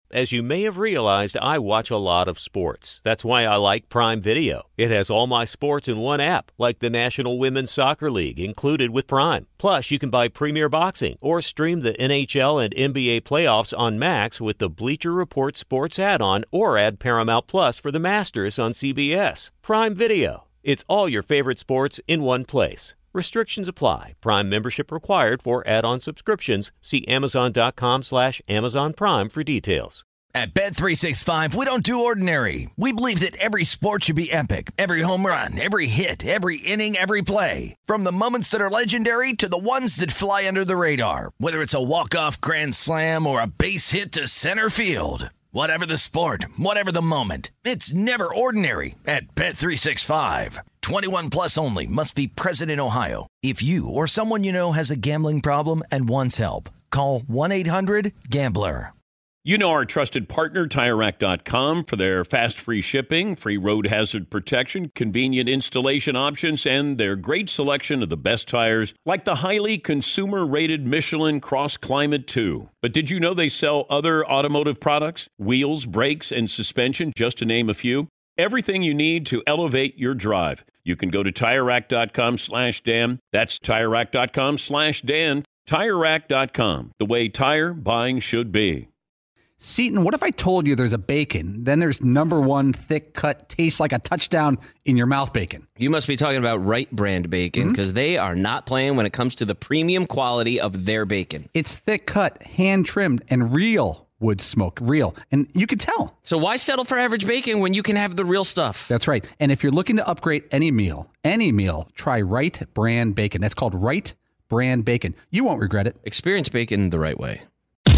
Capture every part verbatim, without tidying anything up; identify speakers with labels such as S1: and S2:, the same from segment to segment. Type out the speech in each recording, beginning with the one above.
S1: As you may have realized, I watch a lot of sports. That's why I like Prime Video. It has all my sports in one app, like the National Women's Soccer League, included with Prime. Plus, you can buy Premier Boxing or stream the N H L and N B A playoffs on Max with the Bleacher Report Sports add-on, or add Paramount Plus for the Masters on C B S. Prime Video. It's all your favorite sports in one place. Restrictions apply. Prime membership required for add-on subscriptions. See Amazon.com slash Amazon Prime for details.
S2: At Bet three sixty-five, we don't do ordinary. We believe that every sport should be epic. Every home run, every hit, every inning, every play. From the moments that are legendary to the ones that fly under the radar. Whether it's a walk-off grand slam or a base hit to center field. Whatever the sport, whatever the moment, it's never ordinary at Bet three sixty-five. twenty-one plus only. Must be present in Ohio. If you or someone you know has a gambling problem and wants help, call one eight hundred gambler.
S3: You know our trusted partner, Tire Rack dot com, for their fast, free shipping, free road hazard protection, convenient installation options, and their great selection of the best tires, like the highly consumer-rated Michelin Cross Climate two. But did you know they sell other automotive products? Wheels, brakes, and suspension, just to name a few. Everything you need to elevate your drive. You can go to Tire Rack dot com slash Dan. That's Tire Rack dot com slash Dan. Tire Rack dot com, the way tire buying should be.
S4: Seton, what if I told you there's a bacon, then there's number one thick cut, tastes like a touchdown in your mouth bacon?
S5: You must be talking about Wright brand bacon, because mm-hmm. they are not playing when it comes to the premium quality of their bacon.
S4: It's thick cut, hand trimmed, and real wood smoke, real. And you can tell.
S5: So why settle for average bacon when you can have the real stuff?
S4: That's right. And if you're looking to upgrade any meal, any meal, try Wright brand bacon. That's called Wright brand bacon. You won't regret it.
S5: Experience bacon the right way.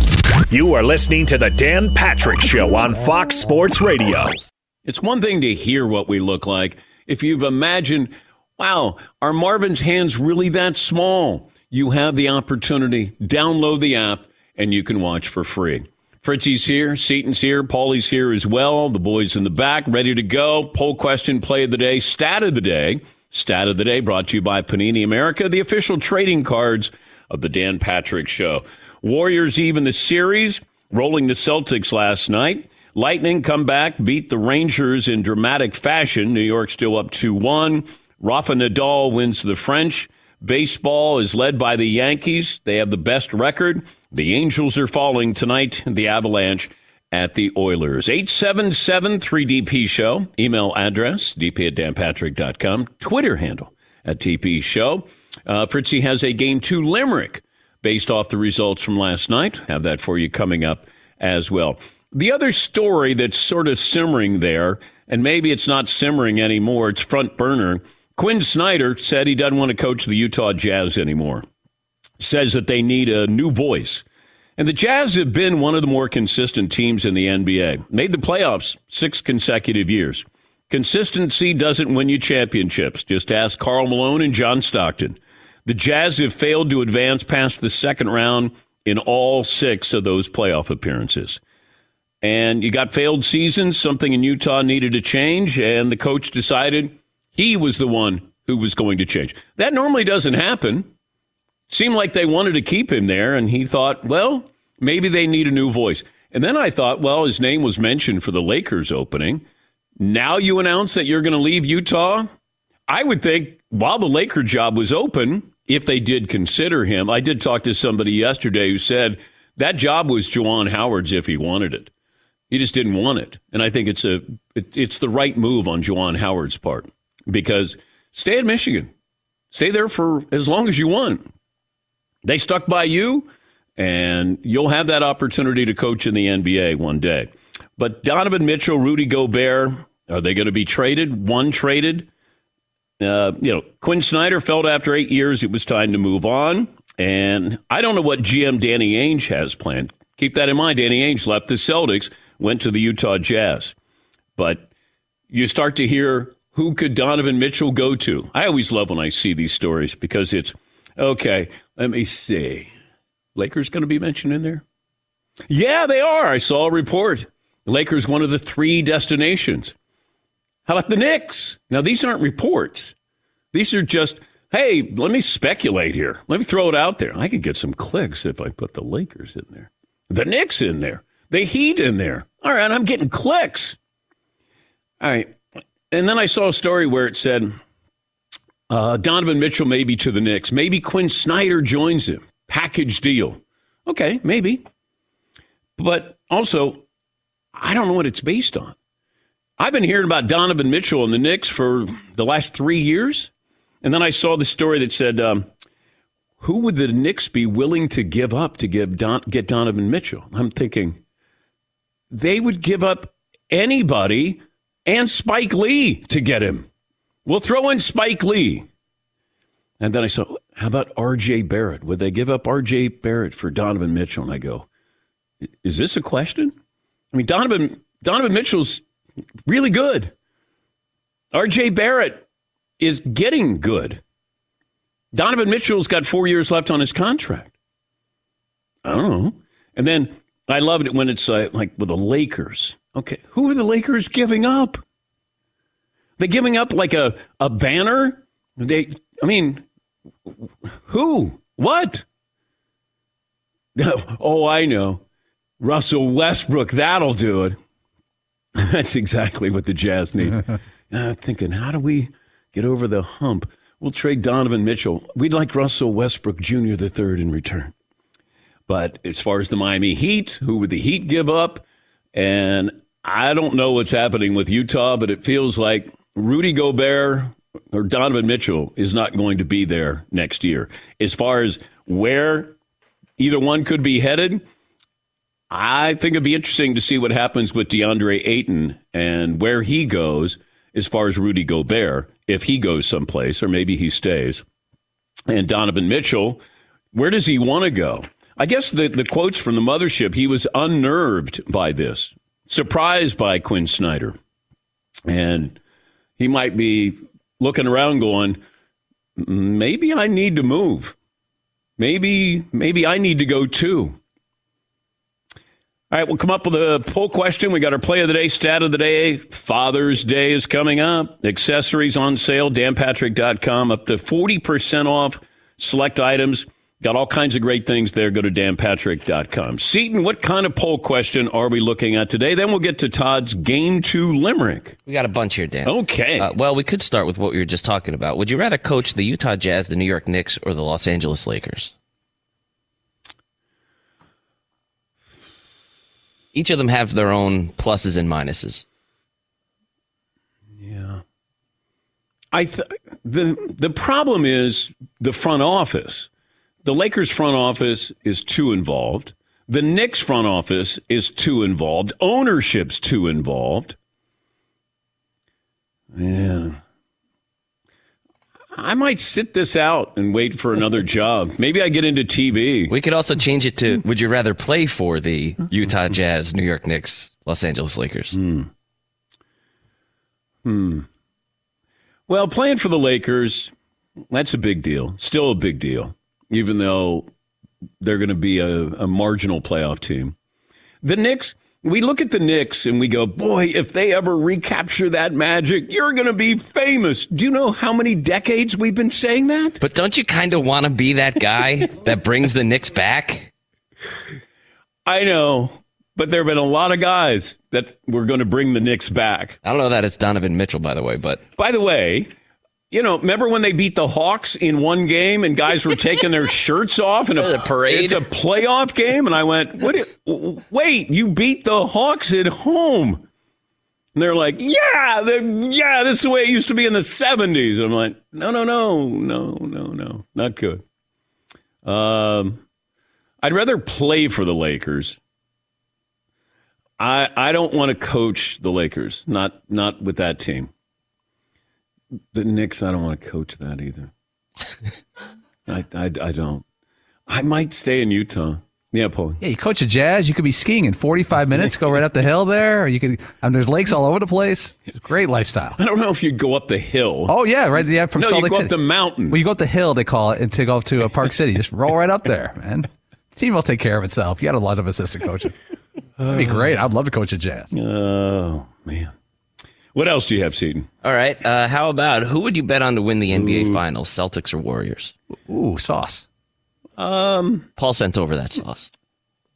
S6: You are listening to the Dan Patrick Show on Fox Sports Radio.
S3: It's one thing to hear what we look like. If you've imagined, wow, are Marvin's hands really that small? You have the opportunity. Download the app, and you can watch for free. Fritzy's here, Seton's here, Paulie's here as well. The boys in the back, ready to go. Poll question, play of the day, stat of the day. Stat of the day brought to you by Panini America, the official trading cards of the Dan Patrick Show. Warriors even the series, rolling the Celtics last night. Lightning come back, beat the Rangers in dramatic fashion. New York still up two one. Rafa Nadal wins the French. Baseball is led by the Yankees. They have the best record. The Angels are falling tonight. The Avalanche at the Oilers. eight seven seven three D P Show. Email address, d p at dan patrick dot com. Twitter handle at T P Show. Uh, Fritzy has a game two limerick based off the results from last night. Have that for you coming up as well. The other story that's sort of simmering there, and maybe it's not simmering anymore, it's front burner. Quinn Snyder said he doesn't want to coach the Utah Jazz anymore. Says that they need a new voice. And the Jazz have been one of the more consistent teams in the N B A. Made the playoffs six consecutive years. Consistency doesn't win you championships. Just ask Karl Malone and John Stockton. The Jazz have failed to advance past the second round in all six of those playoff appearances. And you got failed seasons, something in Utah needed to change, and the coach decided he was the one who was going to change. That normally doesn't happen. Seemed like they wanted to keep him there, and he thought, well, maybe they need a new voice. And then I thought, well, his name was mentioned for the Lakers opening. Now you announce that you're going to leave Utah? I would think while the Laker job was open, if they did consider him, I did talk to somebody yesterday who said that job was Juwan Howard's if he wanted it. He just didn't want it. And I think it's a it, it's the right move on Juwan Howard's part, because stay at Michigan. Stay there for as long as you want. They stuck by you, and you'll have that opportunity to coach in the N B A one day. But Donovan Mitchell, Rudy Gobert, are they going to be traded? One traded? Uh, you know, Quinn Snyder felt after eight years it was time to move on. And I don't know what G M Danny Ainge has planned. Keep that in mind. Danny Ainge left the Celtics, went to the Utah Jazz. But you start to hear, who could Donovan Mitchell go to? I always love when I see these stories, because it's, okay, let me see. Lakers going to be mentioned in there? Yeah, they are. I saw a report. The Lakers, one of the three destinations. How about the Knicks? Now, these aren't reports. These are just, hey, let me speculate here. Let me throw it out there. I could get some clicks if I put the Lakers in there. The Knicks in there. the Heat in there. All right, I'm getting clicks. All right. And then I saw a story where it said uh, Donovan Mitchell maybe to the Knicks. Maybe Quinn Snyder joins him. Package deal. Okay, maybe. But also, I don't know what it's based on. I've been hearing about Donovan Mitchell and the Knicks for the last three years. And then I saw the story that said, um, who would the Knicks be willing to give up to give Don- get Donovan Mitchell? I'm thinking they would give up anybody and Spike Lee to get him. We'll throw in Spike Lee. And then I saw, how about R J Barrett? Would they give up R J Barrett for Donovan Mitchell? And I go, is this a question? I mean, Donovan Donovan Mitchell's really good. R J Barrett is getting good. Donovan Mitchell's got four years left on his contract. I don't know. And then I loved it when it's uh, like with the Lakers. Okay, who are the Lakers giving up? They giving up like a, a banner? They, I mean, who? What? Oh, I know. Russell Westbrook, that'll do it. That's exactly what the Jazz need. uh, thinking, how do we get over the hump? We'll trade Donovan Mitchell. We'd like Russell Westbrook Junior the third in return. But as far as the Miami Heat, who would the Heat give up? And I don't know what's happening with Utah, but it feels like Rudy Gobert or Donovan Mitchell is not going to be there next year. As far as where either one could be headed, I think it'd be interesting to see what happens with DeAndre Ayton and where he goes as far as Rudy Gobert, if he goes someplace, or maybe he stays. And Donovan Mitchell, where does he want to go? I guess the, the quotes from the mothership, he was unnerved by this, surprised by Quinn Snyder. And he might be looking around going, maybe I need to move. Maybe, maybe I need to go too. All right, we'll come up with a poll question. We got our play of the day, stat of the day. Father's Day is coming up. Accessories on sale, dan patrick dot com, up to forty percent off select items. Got all kinds of great things there. Go to dan patrick dot com. Seton, what kind of poll question are we looking at today? Then we'll get to Todd's Game two Limerick.
S5: We got a bunch here, Dan.
S3: Okay.
S5: Uh, well, we could start with what we were just talking about. Would you rather coach the Utah Jazz, the New York Knicks, or the Los Angeles Lakers? Each of them have their own pluses and minuses.
S3: Yeah. I th- the the problem is the front office. The Lakers front office is too involved. The Knicks front office is too involved. Ownership's too involved. Yeah. I might sit this out and wait for another job. Maybe I get into T V.
S5: We could also change it to, would you rather play for the Utah Jazz, New York Knicks, Los Angeles Lakers?
S3: Hmm. Hmm. Well, playing for the Lakers, that's a big deal. Still a big deal, even though they're going to be a, a marginal playoff team. The Knicks, we look at the Knicks and we go, boy, if they ever recapture that magic, you're going to be famous. Do you know how many decades we've been saying that?
S5: But don't you kind of want to be that guy that brings the Knicks back?
S3: I know, but there have been a lot of guys that were going to bring the Knicks back.
S5: I don't know that it's Donovan Mitchell, by the way, but...
S3: By the way, you know, remember when they beat the Hawks in one game and guys were taking their shirts off in a,
S5: a parade?
S3: It's a playoff game, and I went, "What? You, wait, you beat the Hawks at home?" And they're like, "Yeah, yeah, this is the way it used to be in the seventies." I'm like, "No, no, no, no, no, no, not good." Um, I'd rather play for the Lakers. I I don't want to coach the Lakers, not not with that team. The Knicks, I don't want to coach that either. I, I, I don't. I might stay in Utah. Yeah, Paul.
S4: Yeah, you coach a Jazz, you could be skiing in forty-five minutes, go right up the hill there. Or you could, and there's lakes all over the place. It's a great lifestyle.
S3: I don't know if you'd go up the hill.
S4: Oh, yeah, right yeah, from
S3: no,
S4: Salt
S3: you
S4: Lake
S3: go
S4: City.
S3: up the mountain.
S4: Well, you go up the hill, they call it, and to go up to a Park City. Just roll right up there, man. The team will take care of itself. You got a lot of assistant coaching. That'd be great. I'd love to coach a Jazz.
S3: Oh, man. What else do you have, Seton?
S5: All right. Uh, how about, who would you bet on to win the N B A Ooh. Finals, Celtics or Warriors?
S4: Ooh, sauce.
S3: Um,
S5: Paul sent over that sauce.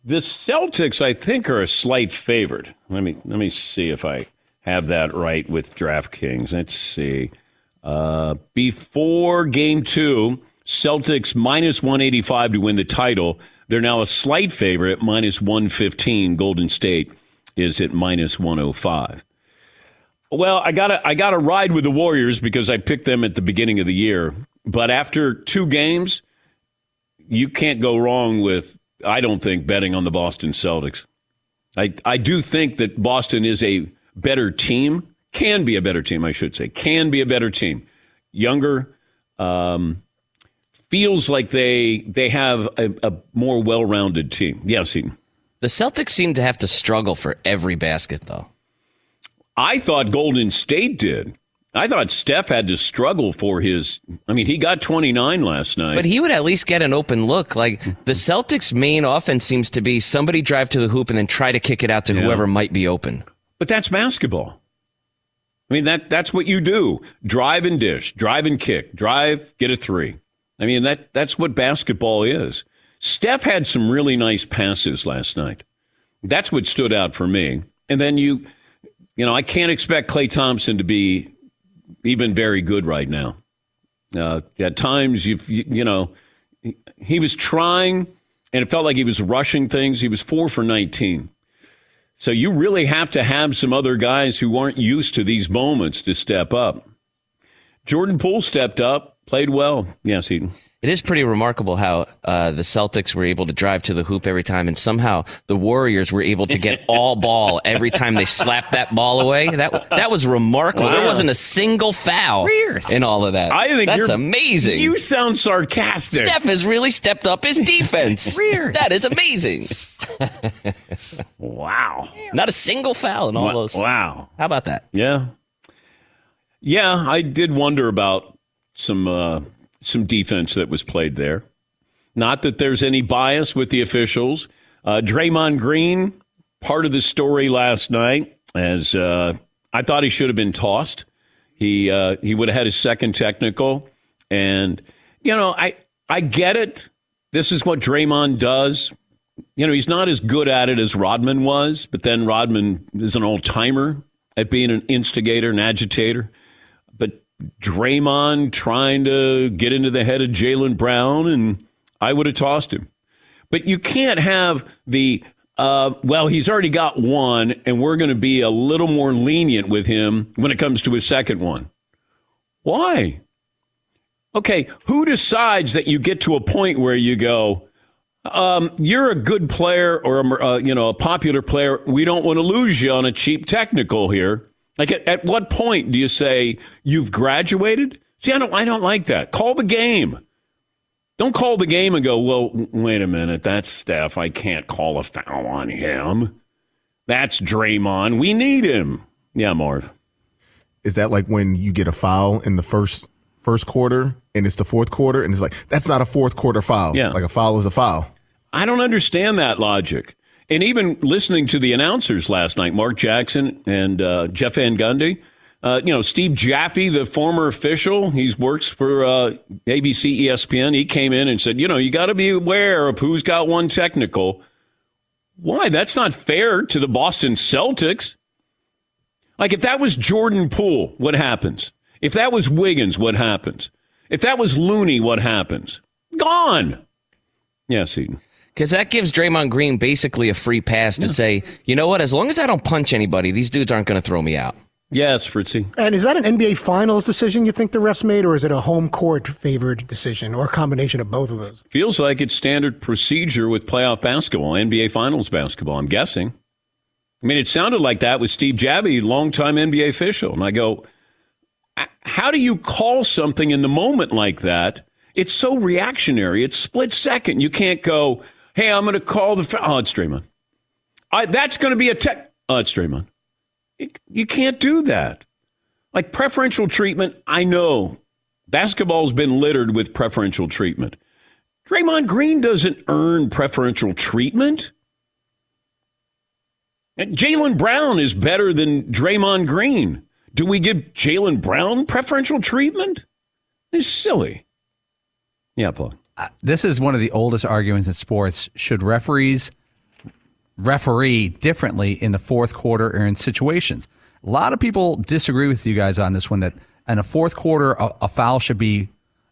S3: The Celtics, I think, are a slight favorite. Let me let me see if I have that right with DraftKings. Let's see. Uh, before Game Two, Celtics minus one eighty-five to win the title. They're now a slight favorite, minus one fifteen. Golden State is at minus one oh five. Well, I gotta I gotta ride with the Warriors because I picked them at the beginning of the year. But after two games, you can't go wrong with, I don't think, betting on the Boston Celtics. I, I do think that Boston is a better team, can be a better team, I should say, can be a better team. Younger, um, feels like they they have a, a more well-rounded team. Yes, Eaton.
S5: The Celtics seem to have to struggle for every basket, though.
S3: I thought Golden State did. I thought Steph had to struggle for his. I mean, he got twenty-nine last night.
S5: But he would at least get an open look. Like, the Celtics' main offense seems to be somebody drive to the hoop and then try to kick it out to
S3: yeah.
S5: whoever might be open.
S3: But that's basketball. I mean, that that's what you do. Drive and dish. Drive and kick. Drive, get a three. I mean, that that's what basketball is. Steph had some really nice passes last night. That's what stood out for me. And then you, you know, I can't expect Klay Thompson to be even very good right now. Uh, at times, you've, you you know, he, he was trying, and it felt like he was rushing things. He was four for nineteen. So you really have to have some other guys who aren't used to these moments to step up. Jordan Poole stepped up, played well. Yes, Eden.
S5: It is pretty remarkable how uh, the Celtics were able to drive to the hoop every time, and somehow the Warriors were able to get all ball every time they slapped that ball away. That that was remarkable. Wow. There wasn't a single foul in all of that.
S3: I think
S5: That's
S3: you're,
S5: amazing.
S3: You sound sarcastic.
S5: Steph has really stepped up his defense. That is amazing.
S3: Wow.
S5: Not a single foul in all those.
S3: Wow.
S5: How about that?
S3: Yeah. Yeah, I did wonder about some uh, some defense that was played there. Not that there's any bias with the officials. Uh, Draymond Green, part of the story last night, as uh, I thought he should have been tossed. He uh, he would have had his second technical. And, you know, I, I get it. This is what Draymond does. You know, he's not as good at it as Rodman was, but then Rodman is an old-timer at being an instigator, an agitator. But Draymond trying to get into the head of Jaylen Brown, and I would have tossed him. But you can't have the, uh, well, he's already got one, and we're going to be a little more lenient with him when it comes to his second one. Why? Okay, who decides that you get to a point where you go, um, you're a good player or a, uh, you know, a popular player. We don't want to lose you on a cheap technical here. Like, at, at what point do you say you've graduated? See, I don't, I don't like that. Call the game. Don't call the game and go, well, wait a minute, that's Steph. I can't call a foul on him. That's Draymond. We need him. Yeah, Marv.
S7: Is that like when you get a foul in the first first quarter and it's the fourth quarter and it's like, that's not a fourth quarter foul.
S3: Yeah.
S7: Like a foul is a foul.
S3: I don't understand that logic. And even listening to the announcers last night, Mark Jackson and uh, Jeff Van Gundy, uh, you know, Steve Jaffe, the former official, he works for uh, A B C, E S P N. He came in and said, you know, you got to be aware of who's got one technical. Why? That's not fair to the Boston Celtics. Like, if that was Jordan Poole, what happens? If that was Wiggins, what happens? If that was Looney, what happens? Gone. Yes, Eden.
S5: Because that gives Draymond Green basically a free pass to yeah. say, you know what, as long as I don't punch anybody, these dudes aren't going to throw me out.
S3: Yes, Fritzy.
S8: And is that an N B A Finals decision you think the refs made, or is it a home court favored decision, or a combination of both of those?
S3: Feels like it's standard procedure with playoff basketball, N B A Finals basketball, I'm guessing. I mean, it sounded like that with Steve Jaffe, longtime N B A official. And I go, how do you call something in the moment like that? It's so reactionary. It's split second. You can't go, hey, I'm going to call the foul. Oh, it's Draymond. I, that's going to be a tech. Oh, it's Draymond. You, you can't do that. Like preferential treatment, I know. Basketball's been littered with preferential treatment. Draymond Green doesn't earn preferential treatment. And Jaylen Brown is better than Draymond Green. Do we give Jaylen Brown preferential treatment? It's silly. Yeah, Paul.
S4: Uh, this is one of the oldest arguments in sports. Should referees referee differently in the fourth quarter or in situations. A lot of people disagree with you guys on this one, that in a fourth quarter, a, a foul should be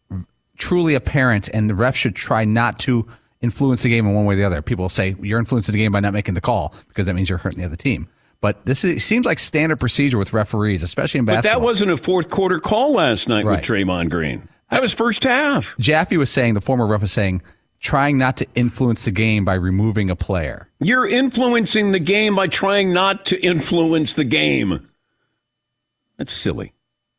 S4: truly apparent and the ref should try not to influence the game in one way or the other. People say you're influencing the game by not making the call because that means you're hurting the other team. But this is, seems like standard procedure with referees, especially in basketball.
S3: But that wasn't a fourth quarter call last night
S4: right.
S3: with Draymond Green. That was first half.
S4: Jaffe was saying, the former ref was saying, trying not to influence the game by removing a player.
S3: You're influencing the game by trying not to influence the game. That's silly.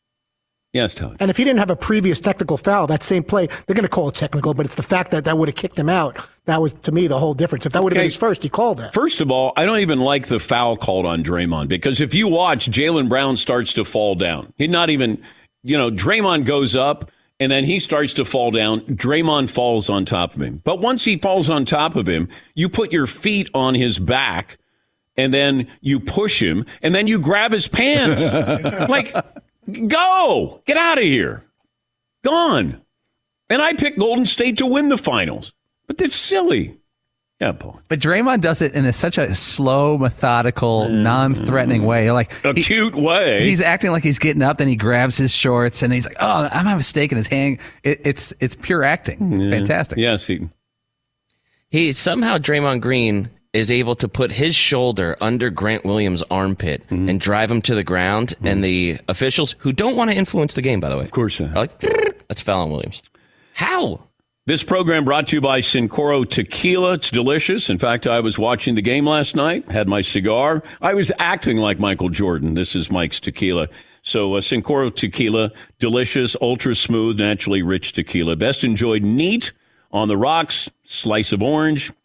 S3: Yes, Todd.
S8: And if he didn't have a previous technical foul, that same play, they're going to call it technical, but it's the fact that that would have kicked him out. That was, to me, the whole difference. If that would have
S3: Okay.
S8: been his first, he called that.
S3: First of all, I don't even like the foul called on Draymond, because if you watch, Jaylen Brown starts to fall down. He's not even, you know, Draymond goes up, and then he starts to fall down. Draymond falls on top of him. But once he falls on top of him, you put your feet on his back, and then you push him, and then you grab his pants. Like, go! Get out of here. Gone. And I picked Golden State to win the finals. But that's silly. Yeah, Paul.
S4: But Draymond does it in a, such a slow, methodical, non-threatening way. Like
S3: a
S4: he,
S3: cute way.
S4: He's acting like he's getting up, then he grabs his shorts, and he's like, "Oh, I'm having a steak in his hand." It, it's it's pure acting. It's
S3: yeah.
S4: fantastic.
S3: Yes, he.
S5: He somehow Draymond Green is able to put his shoulder under Grant Williams' armpit mm-hmm. and drive him to the ground. Mm-hmm. And the officials, who don't want to influence the game, by the way,
S3: of course, uh,
S5: are like, that's foul on Williams. How?
S3: This program brought to you by Cincoro Tequila. It's delicious. In fact, I was watching the game last night, had my cigar. I was acting like Michael Jordan. This is Mike's Tequila. So uh, Cincoro Tequila, delicious, ultra smooth, naturally rich tequila. Best enjoyed neat, on the rocks, slice of orange,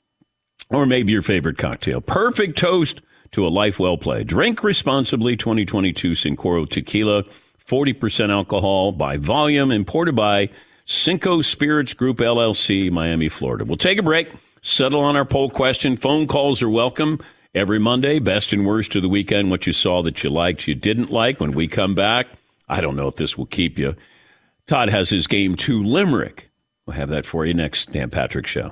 S3: or maybe your favorite cocktail. Perfect toast to a life well played. Drink responsibly. twenty twenty-two Cincoro Tequila, forty percent alcohol by volume, imported by Cinco Spirits Group, L L C, Miami, Florida. We'll take a break, settle on our poll question. Phone calls are welcome every Monday. Best and worst of the weekend, what you saw that you liked, you didn't like. When we come back, I don't know if this will keep you. Todd has his game two limerick. We'll have that for you next Dan Patrick Show.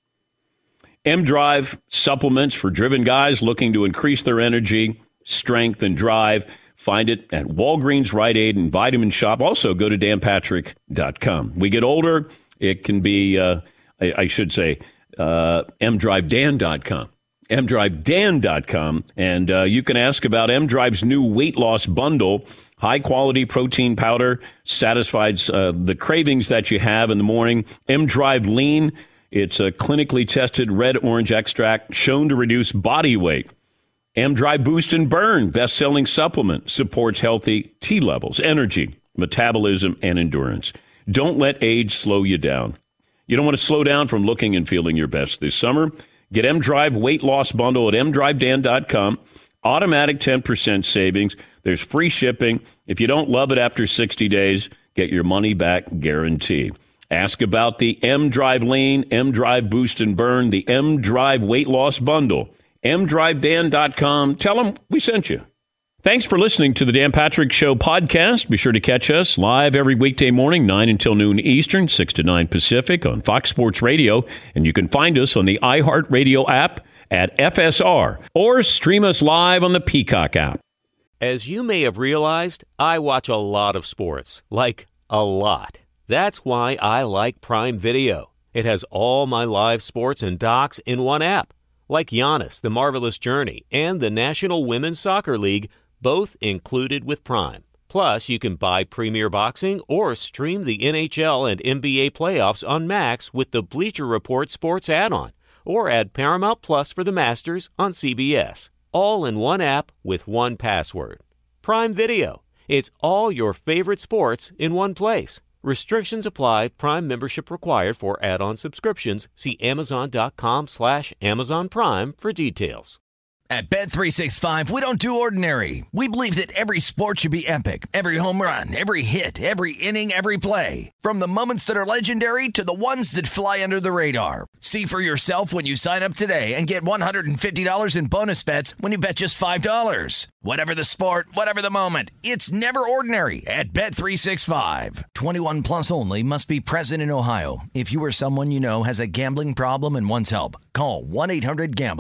S3: M-Drive supplements for driven guys looking to increase their energy, strength, and drive. Find it at Walgreens, Rite Aid, and Vitamin Shop. Also, go to dan patrick dot com. We get older. It can be, uh, I, I should say, uh, m drive dan dot com. m drive dan dot com. And uh, you can ask about M-Drive's new weight loss bundle. High-quality protein powder satisfies uh, the cravings that you have in the morning. M-Drive Lean. It's a clinically tested red orange extract shown to reduce body weight. M-Drive Boost and Burn, best-selling supplement, supports healthy T levels, energy, metabolism, and endurance. Don't let age slow you down. You don't want to slow down from looking and feeling your best this summer. Get M-Drive Weight Loss Bundle at m drive dan dot com. Automatic ten percent savings. There's free shipping. If you don't love it after sixty days, get your money back guarantee. Ask about the M-Drive Lean, M-Drive Boost and Burn, the M-Drive Weight Loss Bundle. m drive dan dot com. Tell them we sent you. Thanks for listening to the Dan Patrick Show podcast. Be sure to catch us live every weekday morning, nine until noon Eastern, six to nine Pacific on Fox Sports Radio. And you can find us on the iHeartRadio app at F S R or stream us live on the Peacock app.
S1: As you may have realized, I watch a lot of sports, like a lot. That's why I like Prime Video. It has all my live sports and docs in one app. Like Giannis, The Marvelous Journey, and the National Women's Soccer League, both included with Prime. Plus, you can buy Premier Boxing or stream the N H L and N B A playoffs on Max with the Bleacher Report Sports add-on, or add Paramount Plus for the Masters on C B S. All in one app with one password. Prime Video. It's all your favorite sports in one place. Restrictions apply. Prime membership required for add-on subscriptions. See amazon.com slash Amazon Prime for details.
S2: At Bet three sixty-five, we don't do ordinary. We believe that every sport should be epic. Every home run, every hit, every inning, every play. From the moments that are legendary to the ones that fly under the radar. See for yourself when you sign up today and get one hundred fifty dollars in bonus bets when you bet just five dollars. Whatever the sport, whatever the moment, it's never ordinary at Bet three sixty-five. twenty-one plus only. Must be present in Ohio. If you or someone you know has a gambling problem and wants help, call one eight hundred gambler.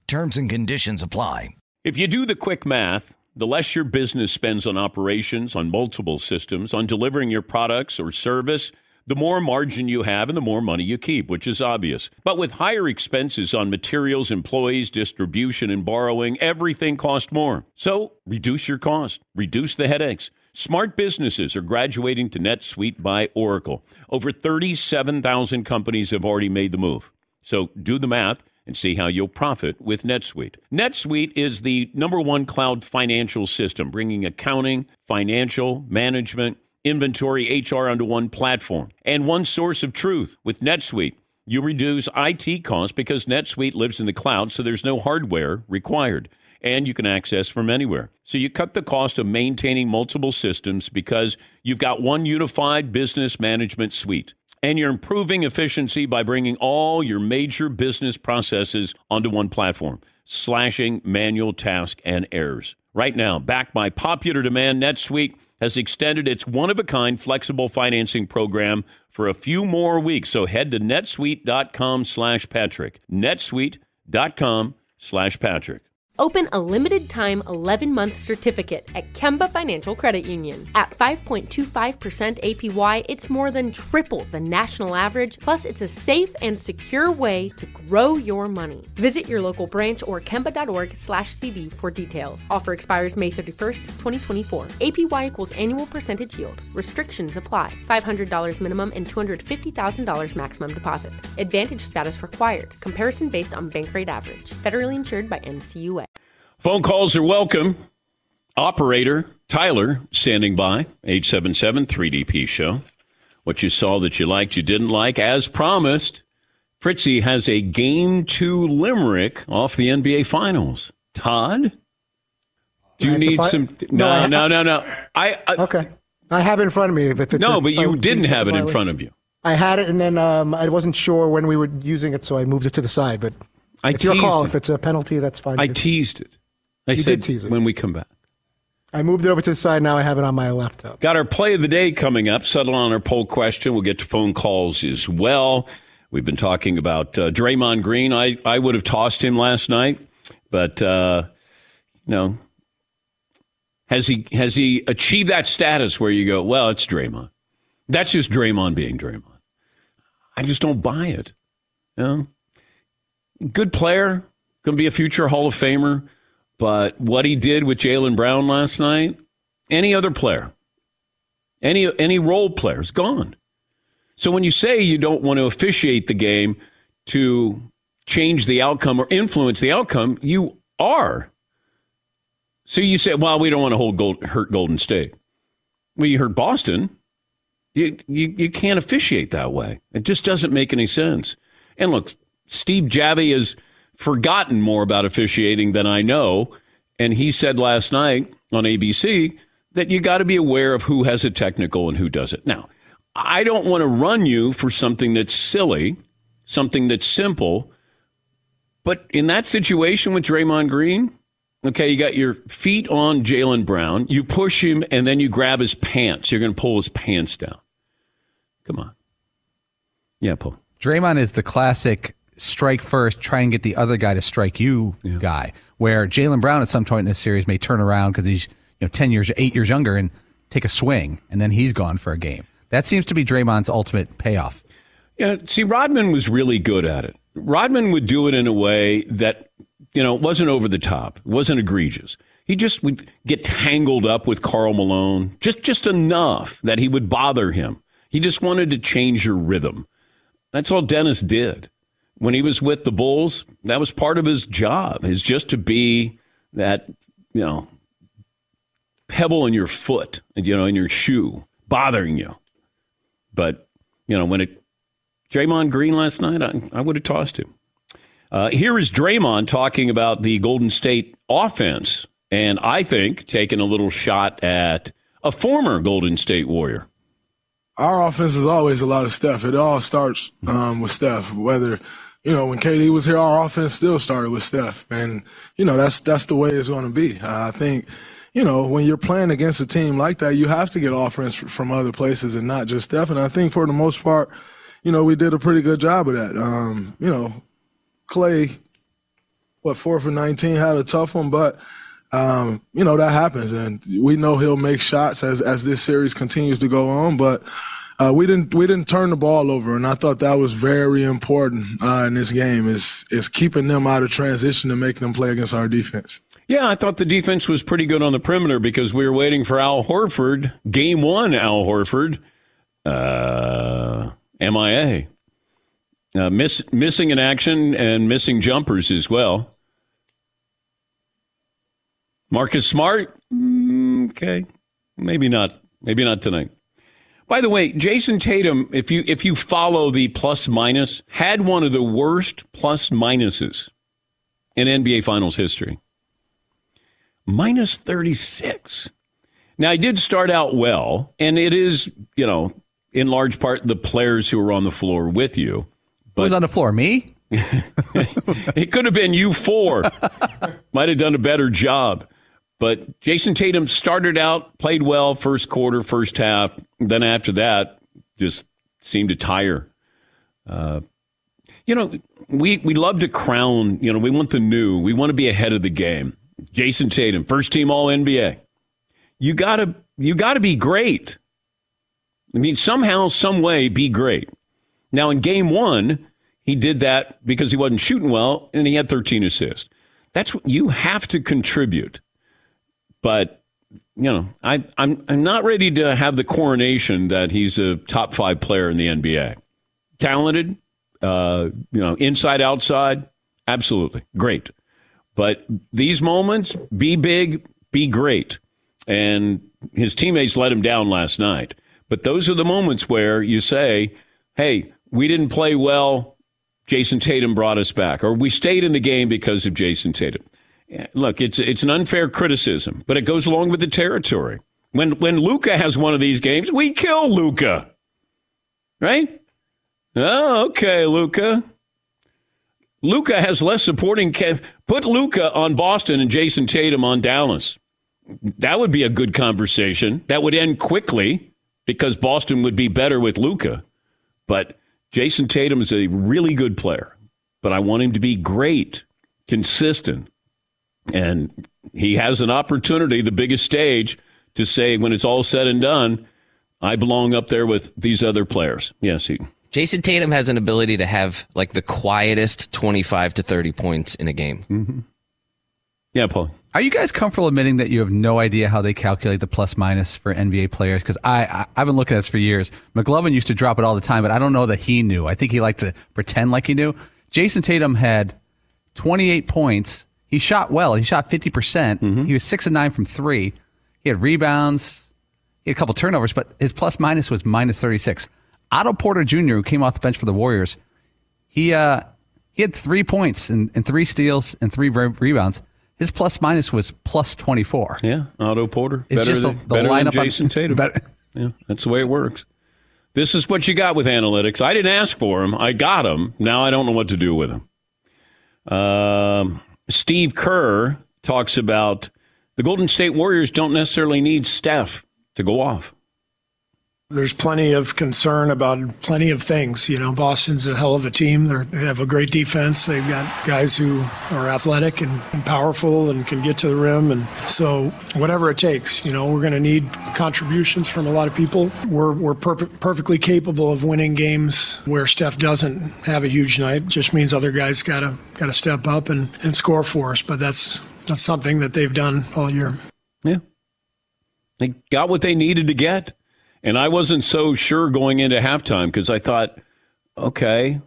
S2: Terms and conditions apply.
S3: If you do the quick math, the less your business spends on operations, on multiple systems, on delivering your products or service, the more margin you have and the more money you keep, which is obvious. But with higher expenses on materials, employees, distribution, and borrowing, everything costs more. So reduce your cost, reduce the headaches. Smart businesses are graduating to NetSuite by Oracle. Over thirty-seven thousand companies have already made the move. So do the math and see how you'll profit with NetSuite. NetSuite is the number one cloud financial system, bringing accounting, financial, management, inventory, H R onto one platform and one source of truth. With NetSuite, you reduce I T costs because NetSuite lives in the cloud, so there's no hardware required, and you can access from anywhere. So you cut the cost of maintaining multiple systems because you've got one unified business management suite. And you're improving efficiency by bringing all your major business processes onto one platform, slashing manual tasks and errors. Right now, backed by popular demand, NetSuite has extended its one-of-a-kind flexible financing program for a few more weeks. So head to netsuite.com slash Patrick. netsuite.com slash Patrick.
S9: Open a limited-time eleven-month certificate at Kemba Financial Credit Union. At five point two five percent A P Y, it's more than triple the national average, plus it's a safe and secure way to grow your money. Visit your local branch or kemba.org slash CD for details. Offer expires May thirty-first, twenty twenty-four. A P Y equals annual percentage yield. Restrictions apply. five hundred dollars minimum and two hundred fifty thousand dollars maximum deposit. Advantage status required. Comparison based on bank rate average. Federally insured by N C U A.
S3: Phone calls are welcome. Operator Tyler standing by, eight seven seven three D P show. What you saw that you liked, you didn't like. As promised, Fritzy has a game two limerick off the N B A Finals. Todd, do you need fi- some? No, no, no, no, no. I, I
S8: okay. I have it in front of me. If it's
S3: no,
S8: a,
S3: but you didn't have it in front of you.
S8: I had it, and then um, I wasn't sure when we were using it, so I moved it to the side. But
S3: I
S8: it's your call.
S3: it.
S8: If it's a penalty, that's fine.
S3: I
S8: too.
S3: teased it. I
S8: you
S3: said
S8: did tease it.
S3: When we come back.
S8: I moved it over to the side. Now I have it on my laptop.
S3: Got our play of the day coming up. Settle on our poll question. We'll get to phone calls as well. We've been talking about uh, Draymond Green. I, I would have tossed him last night, but uh, you know, has he has he achieved that status where you go, well, it's Draymond. That's just Draymond being Draymond. I just don't buy it. You know? Good player, going to be a future Hall of Famer. But what he did with Jaylen Brown last night, any other player, any any role player is gone. So when you say you don't want to officiate the game to change the outcome or influence the outcome, you are. So you say, well, we don't want to hold gold, hurt Golden State. Well, you hurt Boston. You, you you can't officiate that way. It just doesn't make any sense. And look, Steve Javie has forgotten more about officiating than I know. And he said last night on A B C that you got to be aware of who has a technical and who doesn't. Now, I don't want to run you for something that's silly, something that's simple. But in that situation with Draymond Green, okay, you got your feet on Jaylen Brown. You push him, and then you grab his pants. You're going to pull his pants down. Come on. Yeah, Paul.
S4: Draymond is the classic strike first, try and get the other guy to strike you yeah. guy, where Jaylen Brown at some point in this series may turn around because he's you know ten years, eight years younger and take a swing, and then he's gone for a game. That seems to be Draymond's ultimate payoff.
S3: Yeah, see, Rodman was really good at it. Rodman would do it in a way that, you know, wasn't over the top, wasn't egregious. He just would get tangled up with Karl Malone, just, just enough that he would bother him. He just wanted to change your rhythm. That's all Dennis did. When he was with the Bulls, that was part of his job, is just to be that, you know, pebble in your foot, you know, in your shoe, bothering you. But, you know, when it, Draymond Green last night, I, I would have tossed him. Uh, here is Draymond talking about the Golden State offense, and I think taking a little shot at a former Golden State Warrior.
S10: Our offense is always a lot of Steph. It all starts um, with Steph, whether – you know, when K D was here, our offense still started with Steph. And, you know, that's that's the way it's going to be. Uh, I think, you know, when you're playing against a team like that, you have to get offense from other places and not just Steph. And I think for the most part, you know, we did a pretty good job of that. Um, you know, Clay what, four for nineteen, had a tough one, but, um, you know, that happens. And we know he'll make shots as, as this series continues to go on, but uh, we didn't we didn't turn the ball over, and I thought that was very important uh, in this game is is keeping them out of transition and making them play against our defense.
S3: Yeah, I thought the defense was pretty good on the perimeter because we were waiting for Al Horford. Game one, Al Horford, uh, M I A. Uh, miss, missing in action and missing jumpers as well. Marcus Smart? Mm, okay. Maybe not. Maybe not tonight. By the way, Jason Tatum, if you if you follow the plus minus, had one of the worst plus minuses in N B A Finals history. Minus thirty-six. Now, he did start out well, and it is, you know, in large part the players who are on the floor with you. But
S4: who's on the floor? Me?
S3: It could have been you four. Might have done a better job. But Jason Tatum started out, played well first quarter, first half. Then after that, just seemed to tire. Uh, you know, we, we love to crown, you know, we want the new. We want to be ahead of the game. Jason Tatum, first team All N B A. You gotta, you gotta be great. I mean, somehow, some way, be great. Now, in game one, he did that because he wasn't shooting well, and he had thirteen assists. That's what you have to contribute. But, you know, I, I'm I'm not ready to have the coronation that he's a top five player in the N B A. Talented, uh, you know, inside, outside, absolutely. Great. But these moments, be big, be great. And his teammates let him down last night. But those are the moments where you say, hey, we didn't play well. Jason Tatum brought us back. Or we stayed in the game because of Jason Tatum. Look, it's it's an unfair criticism, but it goes along with the territory. When when Luka has one of these games, we kill Luka. Right? Oh, okay, Luka. Luka has less supporting. Ca- Put Luka on Boston and Jason Tatum on Dallas. That would be a good conversation. That would end quickly because Boston would be better with Luka. But Jason Tatum is a really good player. But I want him to be great, consistent. And he has an opportunity, the biggest stage, to say when it's all said and done, I belong up there with these other players. Yes, he.
S5: Jason Tatum has an ability to have like the quietest twenty-five to thirty points in a game.
S3: Mm-hmm. Yeah, Paul.
S4: Are you guys comfortable admitting that you have no idea how they calculate the plus minus for N B A players? Because I, I, I've been looking at this for years. McLovin used to drop it all the time, but I don't know that he knew. I think he liked to pretend like he knew. Jason Tatum had twenty-eight points. He shot well. He shot fifty percent. Mm-hmm. He was six and nine from three. He had rebounds. He had a couple turnovers, but his plus minus was minus thirty-six. Otto Porter Junior, who came off the bench for the Warriors, he uh, he had three points and, and three steals and three re- rebounds. His plus minus was plus twenty-four.
S3: Yeah, Otto Porter.
S4: It's
S3: better
S4: just
S3: than,
S4: the, the
S3: better
S4: lineup
S3: than Jason
S4: on,
S3: Tatum.
S4: Better.
S3: Yeah, that's the way it works. This is what you got with analytics. I didn't ask for them. I got them. Now I don't know what to do with them. Um, Steve Kerr talks about the Golden State Warriors don't necessarily need Steph to go off.
S11: There's plenty of concern about plenty of things. You know, Boston's a hell of a team. They're, they have a great defense. They've got guys who are athletic and, and powerful and can get to the rim. And so whatever it takes, you know, we're going to need contributions from a lot of people. We're, we're per- perfectly capable of winning games where Steph doesn't have a huge night. It just means other guys got to got to step up and, and score for us. But that's, that's something that they've done all year.
S3: Yeah. They got what they needed to get. And I wasn't so sure going into halftime because I thought, okay,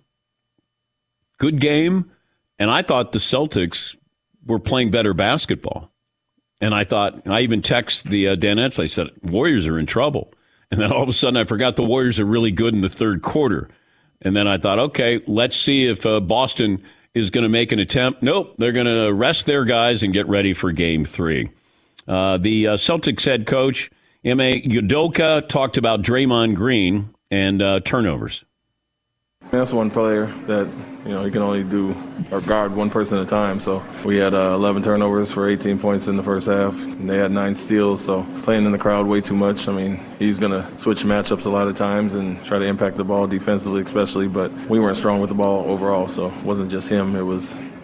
S3: good game. And I thought the Celtics were playing better basketball. And I thought, I even texted the uh, Danettes, I said, Warriors are in trouble. And then all of a sudden I forgot the Warriors are really good in the third quarter. And then I thought, okay, let's see if uh, Boston is going to make an attempt. Nope, they're going to rest their guys and get ready for game three. Uh, the uh, Celtics head coach, Ime Udoka, talked about Draymond Green and uh, turnovers.
S12: That's one player that, you know, he can only do or guard one person at a time. So we had uh, eleven turnovers for eighteen points in the first half. And they had nine steals, so playing in the crowd way too much. I mean, he's going to switch matchups a lot of times and try to impact the ball defensively especially, but we weren't strong with the ball overall, so it wasn't just him. It was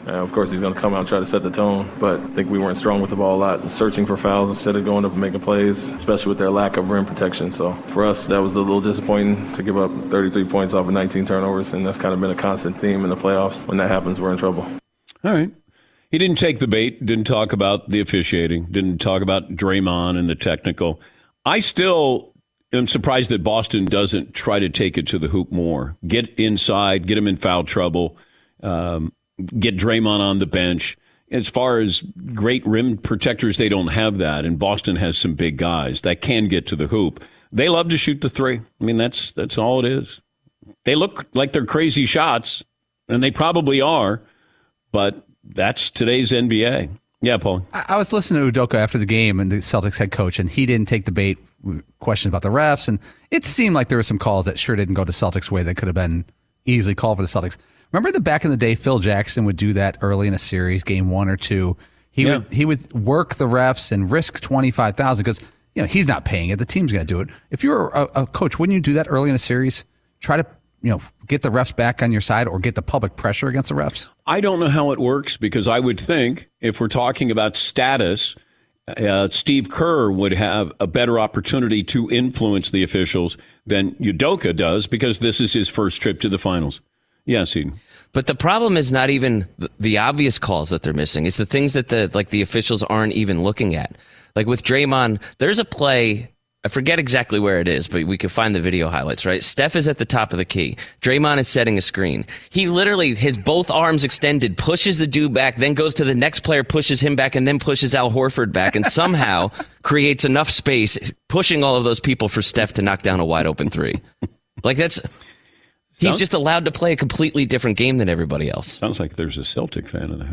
S12: Uh, of course, he's going to come out and try to set the tone, but I think we weren't strong with the ball a lot, searching for fouls instead of going up and making plays, especially with their lack of rim protection. So for us, that was a little disappointing to give up thirty-three points off of nineteen turnovers, and that's kind of been a constant theme in the playoffs. When that happens, we're in trouble.
S3: All right. He didn't take the bait, didn't talk about the officiating, didn't talk about Draymond and the technical. I still am surprised that Boston doesn't try to take it to the hoop more. Get inside, get him in foul trouble, um, get Draymond on the bench. As far as great rim protectors, they don't have that, and Boston has some big guys that can get to the hoop. They love to shoot the three. I mean, that's that's all it is. They look like they're crazy shots, and they probably are, but that's today's N B A. Yeah, Paul.
S4: I, I was listening to Udoka after the game and the Celtics head coach, and he didn't take the bait. Questions about the refs, and it seemed like there were some calls that sure didn't go the Celtics' way that could have been easily called for the Celtics. Remember that back in the day, Phil Jackson would do that early in a series, game one or two. He yeah. would he would work the refs and risk twenty-five thousand because you know he's not paying it. The team's going to do it. If you're a, a coach, wouldn't you do that early in a series? Try to you know get the refs back on your side or get the public pressure against the refs.
S3: I don't know how it works because I would think if we're talking about status, uh, Steve Kerr would have a better opportunity to influence the officials than Udoka does because this is his first trip to the finals. Yes, Eden.
S5: But the problem is not even the obvious calls that they're missing. It's the things that the like the officials aren't even looking at. Like with Draymond, there's a play, I forget exactly where it is, but we can find the video highlights, right? Steph is at the top of the key. Draymond is setting a screen. He literally, his both arms extended, pushes the dude back, then goes to the next player, pushes him back, and then pushes Al Horford back, and somehow creates enough space, pushing all of those people for Steph to knock down a wide open three. Like that's... He's just allowed to play a completely different game than everybody else.
S3: Sounds like there's a Celtic fan in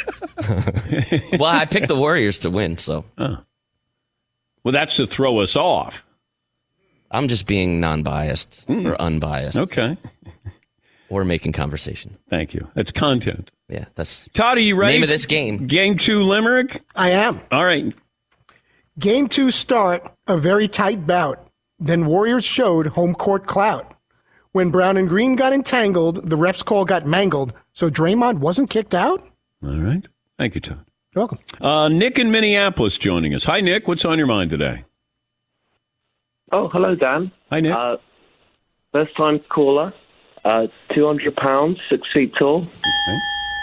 S3: the
S5: house. Well, I picked the Warriors to win, so.
S3: Oh. Well, that's to throw us off.
S5: I'm just being non-biased mm. or unbiased.
S3: Okay.
S5: Or making conversation.
S3: Thank you. That's content.
S5: Yeah, that's.
S3: Todd, are you ready?
S5: Name of this game.
S3: Game two, Limerick?
S8: I am.
S3: All right.
S8: Game two start, a very tight bout. Then Warriors showed home court clout. When Brown and Green got entangled, the ref's call got mangled, so Draymond wasn't kicked out?
S3: All right. Thank you, Todd.
S8: You're welcome.
S3: Uh, Nick in Minneapolis joining us. Hi, Nick. What's on your mind today?
S13: Oh, hello, Dan.
S3: Hi, Nick.
S13: Uh, first-time caller, uh, two hundred pounds, six feet tall.
S3: Okay.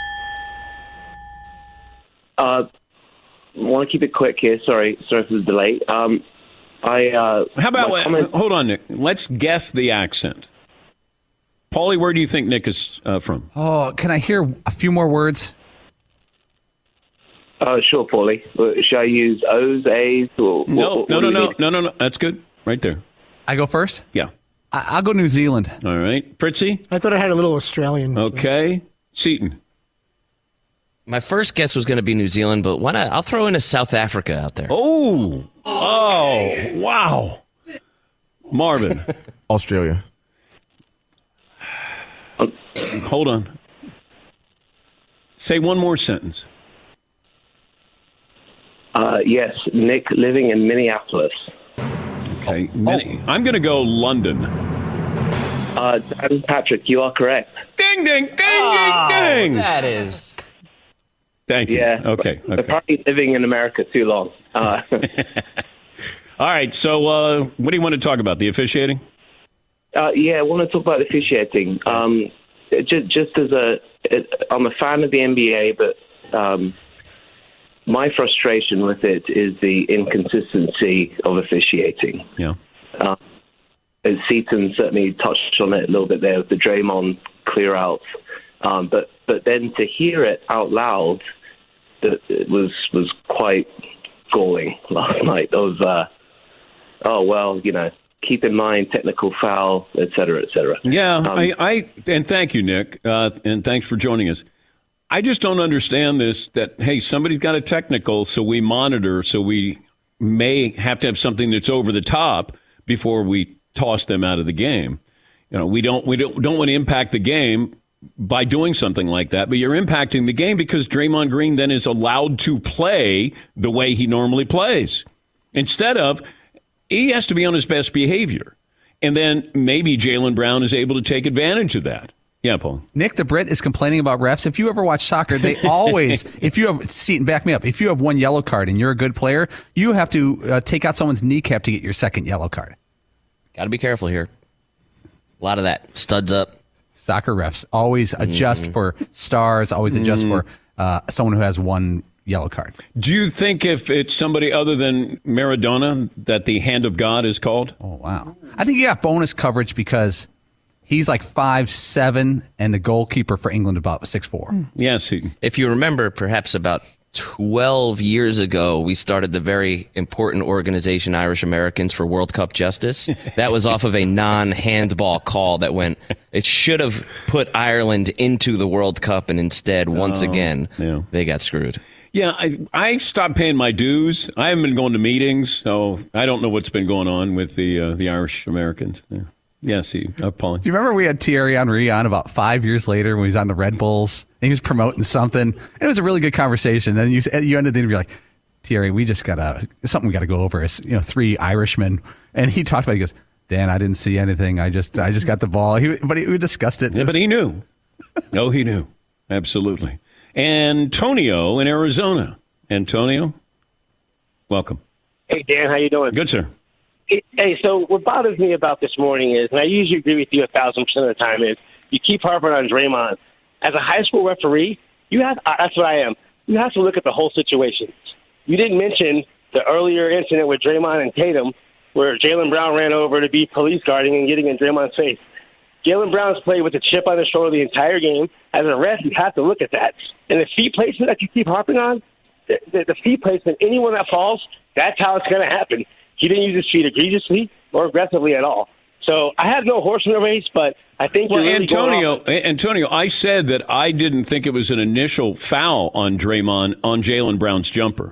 S13: Uh, want to keep it quick here. Sorry, sorry for the delay. Um, I. Uh,
S3: How about, uh,
S13: comment-
S3: hold on, Nick. Let's guess the accent. Paulie, where do you think Nick is uh, from?
S4: Oh, can I hear a few more words?
S13: Uh, sure, Paulie. Should I use O's, A's? Or,
S3: no,
S13: what,
S3: no,
S13: what
S3: no, no,
S13: need?
S3: no, no, no. That's good. Right there.
S4: I go first?
S3: Yeah.
S4: I- I'll go New Zealand.
S3: All right. Fritzy?
S8: I thought I had a little Australian.
S3: Okay. Seton?
S5: My first guess was going to be New Zealand, but why not? I'll throw in a South Africa out there.
S3: Oh. Oh, wow. Marvin?
S7: Australia.
S3: Hold on. Say one more sentence.
S13: Uh, yes, Nick living in Minneapolis.
S3: Okay. Min- I'm going to go London.
S13: Uh, Dan Patrick, you are correct.
S3: Ding, ding, ding,
S5: Oh,
S3: ding, ding.
S5: that is.
S3: Thank you.
S13: Yeah.
S3: Okay. okay.
S13: Probably living in America too long. Uh,
S3: All right. So, uh, what do you want to talk about? The officiating?
S13: uh, yeah, I want to talk about officiating. Um, just, just as a, I'm a fan of the N B A, but um, my frustration with it is the inconsistency of officiating.
S3: Yeah.
S13: Uh, and Seton certainly touched on it a little bit there with the Draymond clear out. Um, but but then to hear it out loud, that it was was quite galling last night. Of uh, oh well, you know, keep in mind technical foul, et cetera, et cetera.
S3: Yeah,
S13: um,
S3: I, I and thank you, Nick, uh, and thanks for joining us. I just don't understand this. That hey, somebody's got a technical, so we monitor, so we may have to have something that's over the top before we toss them out of the game. You know, we don't we don't don't want to impact the game by doing something like that, but you're impacting the game because Draymond Green then is allowed to play the way he normally plays. Instead of, he has to be on his best behavior. And then maybe Jaylen Brown is able to take advantage of that. Yeah, Paul.
S4: Nick the Brit is complaining about refs. If you ever watch soccer, they always, if you have, Seton, back me up, if you have one yellow card and you're a good player, you have to uh, take out someone's kneecap to get your second yellow card.
S5: Got to be careful here. A lot of that. Studs up.
S4: Soccer refs always adjust
S5: Mm-hmm.
S4: for stars, always adjust
S3: Mm.
S4: for uh, someone who has one yellow card.
S3: Do you think if it's somebody other than Maradona that the hand of God is called?
S4: Oh, wow. I think you got bonus coverage because he's like five seven, and the goalkeeper for England about six four.
S3: Yes.
S5: If you remember, perhaps about twelve years ago, we started the very important organization Irish Americans for World Cup Justice. That was off of a non-handball call that went, it should have put Ireland into the World Cup, and instead, once
S3: Oh,
S5: again,
S3: yeah.
S5: they got screwed.
S3: Yeah, I, I stopped paying my dues. I haven't been going to meetings, so I don't know what's been going on with the uh, the Irish Americans. Yeah. Yeah, see, uh, Paul.
S4: Do you remember we had Thierry Henry on about five years later when he was on the Red Bulls and he was promoting something? And it was a really good conversation. And you you ended the interview like, Thierry, we just got to, something we got to go over is, you know, three Irishmen. And he talked about, he goes, Dan, I didn't see anything. I just I just got the ball. He, but he, we discussed it.
S3: Yeah, but he knew. No, he knew. Absolutely. Antonio in Arizona. Antonio, welcome.
S14: Hey, Dan, how you doing?
S3: Good, sir.
S14: Hey, so what bothers me about this morning is, and I usually agree with you a thousand percent of the time, is you keep harping on Draymond. As a high school referee, you have uh, that's what I am. You have to look at the whole situation. You didn't mention the earlier incident with Draymond and Tatum, where Jaylen Brown ran over to be police guarding and getting in Draymond's face. Jaylen Brown's played with a chip on his shoulder the entire game. As a ref, you have to look at that. And the feet placement that you keep harping on, the, the, the feet placement, anyone that falls, that's how it's going to happen. He didn't use his feet egregiously or aggressively at all. So I have no horse in the race, but I think
S3: Well,
S14: you're really
S3: Antonio,
S14: going off.
S3: Antonio, I said that I didn't think it was an initial foul on Draymond on Jaylen Brown's jumper.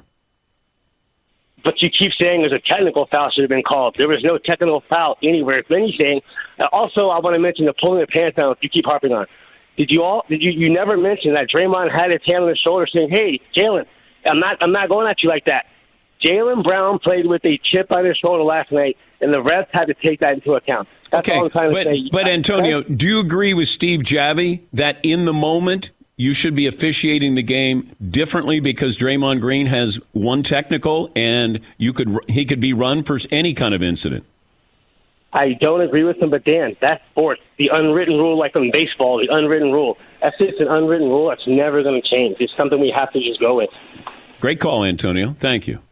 S14: But you keep saying there's a technical foul should have been called. There was no technical foul anywhere. If anything, uh, also I want to mention the pulling the pants down. You keep harping on. Did you all? Did you? You never mention that Draymond had his hand on his shoulder, saying, "Hey, Jaylen, I'm not. I'm not going at you like that." Jaylen Brown played with a chip on his shoulder last night, and the refs had to take that into account. That's
S3: Okay,
S14: all I'm trying
S3: but,
S14: to say.
S3: but Antonio, do you agree with Steve Javy that in the moment you should be officiating the game differently because Draymond Green has one technical and you could he could be run for any kind of incident?
S14: I don't agree with him, but Dan, that's sports. The unwritten rule, like in baseball, the unwritten rule. That's just an unwritten rule that's never going to change. It's something we have to just go with.
S3: Great call, Antonio. Thank you.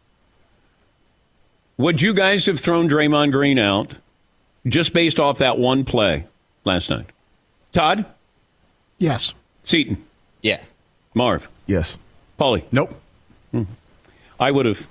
S3: Would you guys have thrown Draymond Green out just based off that one play last night? Todd?
S8: Yes.
S3: Seton?
S5: Yeah.
S3: Marv?
S7: Yes.
S3: Paulie?
S4: Nope.
S3: Hmm. I would have.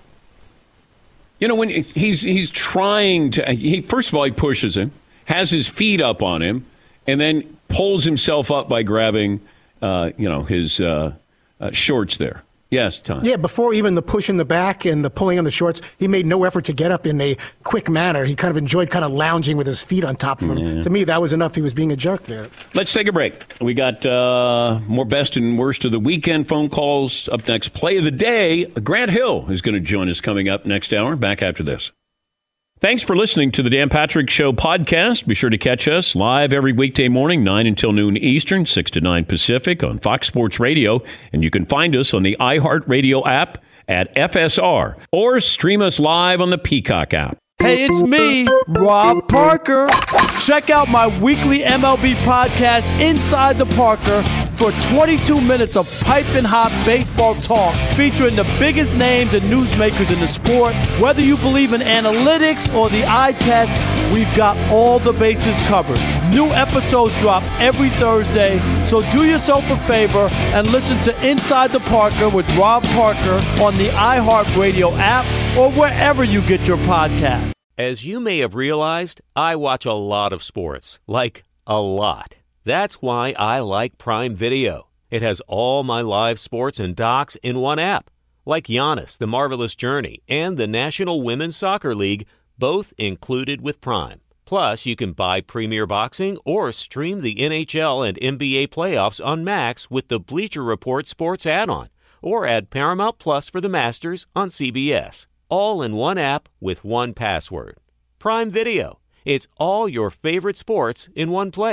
S3: You know, when he's he's trying to, he first of all, he pushes him, has his feet up on him, and then pulls himself up by grabbing, uh, you know, his uh, uh, shorts there. Yes, Tom.
S8: Yeah, before even the push in the back and the pulling on the shorts, he made no effort to get up in a quick manner. He kind of enjoyed kind of lounging with his feet on top of him.
S3: Yeah.
S8: To me, that was enough. He was being a jerk there.
S3: Let's take a break. We got uh, more best and worst of the weekend phone calls. Up next, play of the day. Grant Hill is going to join us coming up next hour. Back after this. Thanks for listening to the Dan Patrick Show podcast. Be sure to catch us live every weekday morning, nine until noon Eastern, six to nine Pacific on Fox Sports Radio. And you can find us on the iHeartRadio app at F S R or stream us live on the Peacock app.
S15: Hey, it's me, Rob Parker. Check out my weekly M L B podcast, Inside the Parker, for twenty-two minutes of piping hot baseball talk featuring the biggest names and newsmakers in the sport. Whether you believe in analytics or the eye test, we've got all the bases covered. New episodes drop every Thursday, so do yourself a favor and listen to Inside the Parker with Rob Parker on the iHeartRadio app or wherever you get your podcasts.
S1: As you may have realized, I watch a lot of sports, like a lot. That's why I like Prime Video. It has all my live sports and docs in one app, like Giannis, The Marvelous Journey, and the National Women's Soccer League, both included with Prime. Plus, you can buy Premier Boxing or stream the N H L and N B A playoffs on Max with the Bleacher Report Sports add-on, or add Paramount Plus for the Masters on C B S. All in one app with one password. Prime Video. It's all your favorite sports in one place.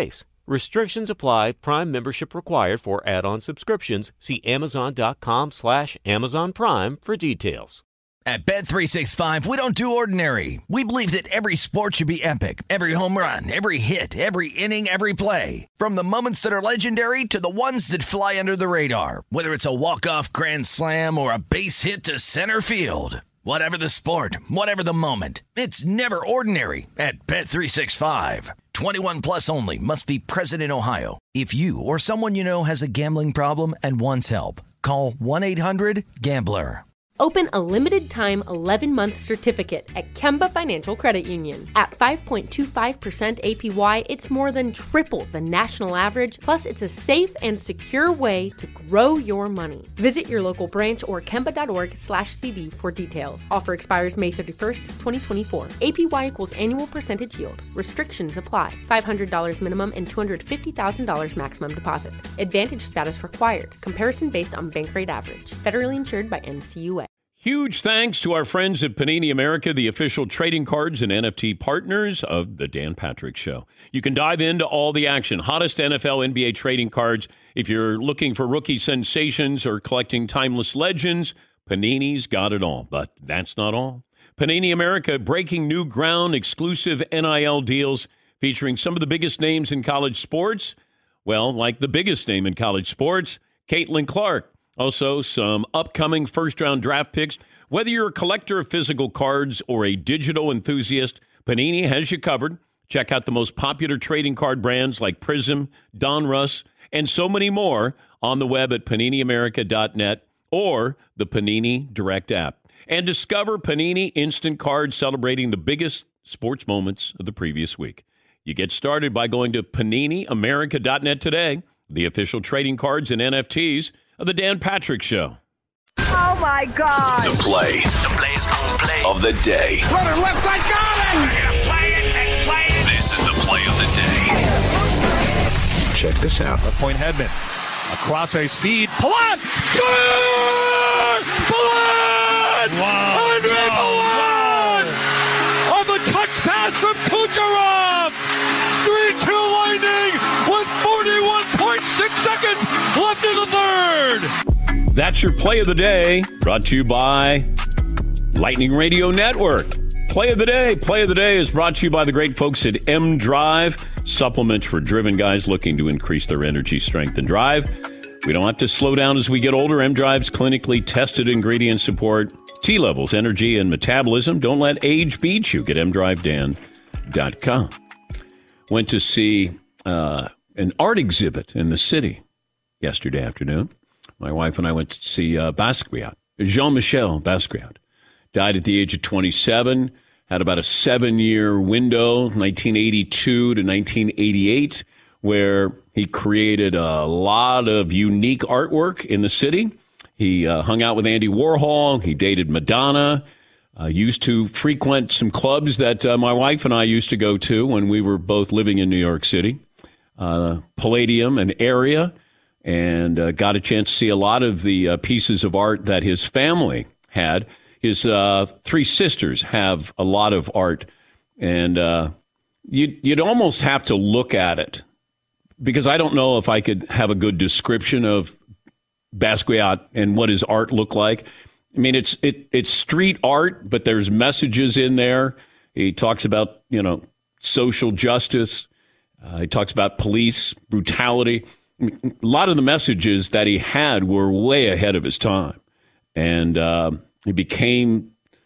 S1: Restrictions apply. Prime membership required for add-on subscriptions. See amazon.com slash Amazon Prime for details.
S2: At Bet three sixty-five, we don't do ordinary. We believe that every sport should be epic. Every home run, every hit, every inning, every play. From the moments that are legendary to the ones that fly under the radar. Whether it's a walk-off grand slam or a base hit to center field. Whatever the sport, whatever the moment, it's never ordinary at Bet three sixty-five. twenty-one plus only. Must be present in Ohio. If you or someone you know has a gambling problem and wants help, call one eight hundred gambler.
S9: Open a limited-time eleven-month certificate at Kemba Financial Credit Union. At five point two five percent A P Y, it's more than triple the national average, plus it's a safe and secure way to grow your money. Visit your local branch or kemba.org slash CD for details. Offer expires May thirty-first, twenty twenty-four. A P Y equals annual percentage yield. Restrictions apply. five hundred dollars minimum and two hundred fifty thousand dollars maximum deposit. Advantage status required. Comparison based on bank rate average. Federally insured by N C U A.
S3: Huge thanks to our friends at Panini America, the official trading cards and N F T partners of the Dan Patrick Show. You can dive into all the action, hottest N F L, N B A trading cards. If you're looking for rookie sensations or collecting timeless legends, Panini's got it all. But that's not all. Panini America breaking new ground, exclusive N I L deals featuring some of the biggest names in college sports. Well, like the biggest name in college sports, Caitlin Clark. Also, some upcoming first-round draft picks. Whether you're a collector of physical cards or a digital enthusiast, Panini has you covered. Check out the most popular trading card brands like Prism, Donruss, and so many more on the web at panini america dot net or the Panini Direct app. And discover Panini Instant Cards celebrating the biggest sports moments of the previous week. You get started by going to panini america dot net today, the official trading cards and N F Ts of the Dan Patrick Show.
S16: Oh, my God.
S17: The play, the play's gonna play of the day.
S16: Runner left side, got it! We're going to play it and play it.
S17: This is the play of the day.
S6: Check this out.
S18: Left point Hedman. Across a speed. Palat! Score! Palat!
S16: Wow.
S18: Andre Palat! Wow. On the touch pass from Kucherov! three two Lightning with forty-one point six seconds left in the third.
S3: That's your play of the day, brought to you by Lightning Radio Network. Play of the day. Play of the day is brought to you by the great folks at M Drive, supplements for driven guys looking to increase their energy, strength, and drive. We don't have to slow down as we get older. M Drive's clinically tested ingredients support T levels, energy, and metabolism. Don't let age beat you. Get m drive dan dot com. Went to see uh, an art exhibit in the city yesterday afternoon. My wife and I went to see uh, Basquiat. Jean-Michel Basquiat died at the age of twenty-seven, had about a seven-year window, nineteen eighty-two to nineteen eighty-eight, where he created a lot of unique artwork in the city. He uh, hung out with Andy Warhol. He dated Madonna. Uh, used to frequent some clubs that uh, my wife and I used to go to when we were both living in New York City, uh, Palladium and area, and uh, got a chance to see a lot of the uh, pieces of art that his family had. His uh, three sisters have a lot of art, and uh, you'd, you'd almost have to look at it, because I don't know if I could have a good description of Basquiat and what his art looked like. I mean, it's it it's street art, but there's messages in there. He talks about, you know, social justice. Uh, he talks about police brutality. A lot of the messages that he had were way ahead of his time. And uh, he became,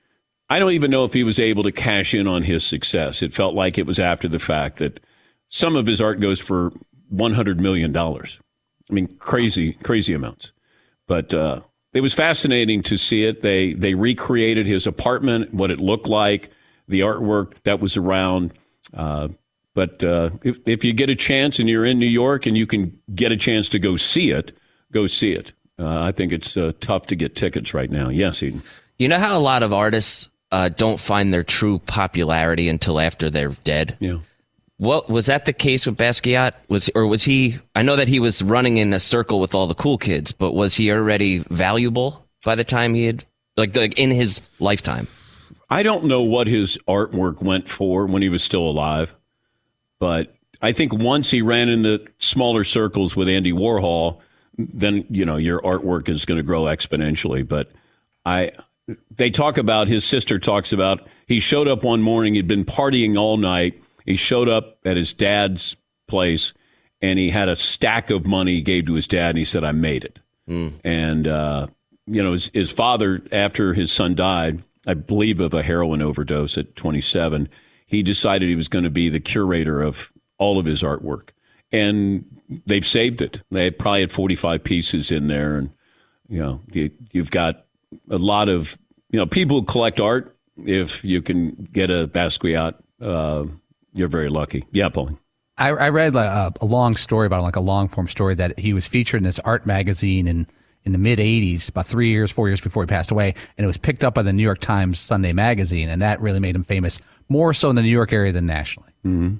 S3: I don't even know if he was able to cash in on his success. It felt like it was after the fact that some of his art goes for one hundred million dollars. I mean, crazy, crazy amounts. But uh, it was fascinating to see it. They they recreated his apartment, what it looked like, the artwork that was around. Uh, but uh, if, if you get a chance and you're in New York and you can get a chance to go see it, go see it. Uh, I think it's uh, tough to get tickets right now. Yes, Eden.
S5: You know how a lot of artists uh, don't find their true popularity until after they're dead?
S3: Yeah.
S5: What was that the case with Basquiat? Was or was he? I know that he was running in a circle with all the cool kids, but was he already valuable by the time he had, like, like in his lifetime?
S3: I don't know what his artwork went for when he was still alive, but I think once he ran into smaller circles with Andy Warhol, then, you know, your artwork is going to grow exponentially. But I, they talk about, his sister talks about, he showed up one morning, he'd been partying all night. He showed up at his dad's place, and he had a stack of money he gave to his dad, and he said, I made it. Mm. And, uh, you know, his, his father, after his son died, I believe of a heroin overdose at twenty-seven, he decided he was going to be the curator of all of his artwork. And they've saved it. They probably had forty-five pieces in there. And, you know, you, you've got a lot of, you know, people who collect art. If you can get a Basquiat, uh, you're very lucky. Yeah, Paulie.
S4: I, I read a, a long story about him, like a long form story, that he was featured in this art magazine in, in the mid eighties, about three years, four years before he passed away. And it was picked up by the New York Times Sunday magazine. And that really made him famous, more so in the New York area than nationally.
S3: Mm-hmm.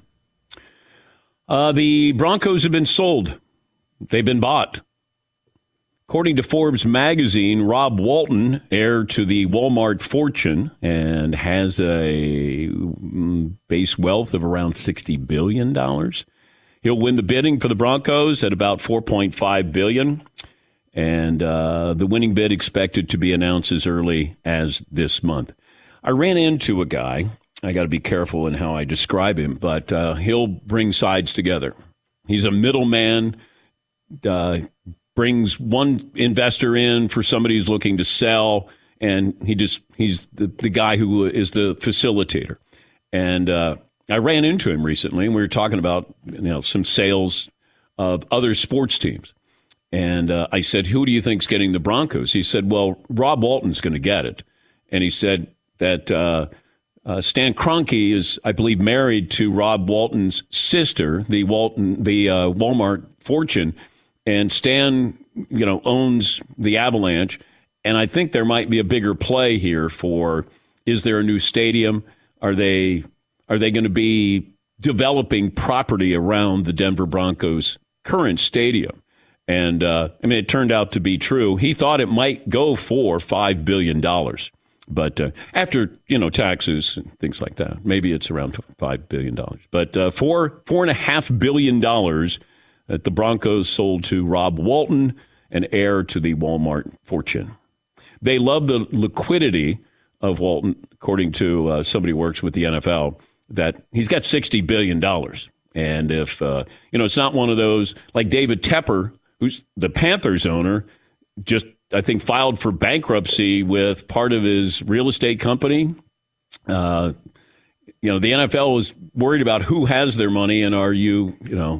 S3: Uh, the Broncos have been sold. They've been bought. According to Forbes magazine, Rob Walton, heir to the Walmart fortune, and has a base wealth of around sixty billion dollars. He'll win the bidding for the Broncos at about four point five billion dollars. And uh, the winning bid expected to be announced as early as this month. I ran into a guy. I got to be careful in how I describe him, but uh, he'll bring sides together. He's a middleman, uh, brings one investor in for somebody who's looking to sell, and he just he's the, the guy who is the facilitator. And uh, I ran into him recently, and we were talking about, you know, some sales of other sports teams. And uh, I said, who do you think's getting the Broncos? He said, well, Rob Walton's going to get it. And he said that uh, uh, Stan Kroenke is, I believe, married to Rob Walton's sister, the Walton, the uh, Walmart fortune. And Stan, you know, owns the Avalanche. And I think there might be a bigger play here for, is there a new stadium? Are they are they going to be developing property around the Denver Broncos' current stadium? And, uh, I mean, it turned out to be true. He thought it might go for five billion dollars. But uh, after, you know, taxes and things like that, maybe it's around five billion dollars. But uh, four, four and a half billion dollars that the Broncos sold to Rob Walton, an heir to the Walmart fortune. They love the liquidity of Walton, according to uh, somebody who works with the N F L, that he's got sixty billion dollars. And if, uh, you know, it's not one of those like David Tepper, who's the Panthers owner, just, I think, filed for bankruptcy with part of his real estate company. Uh, you know, the N F L is worried about who has their money, and are you, you know,